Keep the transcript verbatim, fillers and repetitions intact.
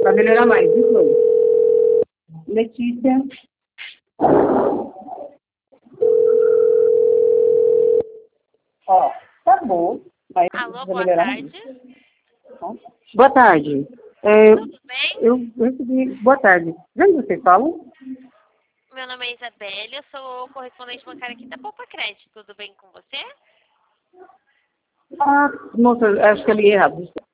Para melhorar mais, viu, Flor? Letícia. Ó, tá bom. Mas Alô, vai boa melhorar tarde. mais. Boa tarde. É, Tudo bem? eu recebi... Boa tarde. De onde vocês falam? Meu nome é Isabelle, eu sou correspondente bancária aqui da Poupa Crédito. Tudo bem com você? Ah, moça, acho que eu li errado.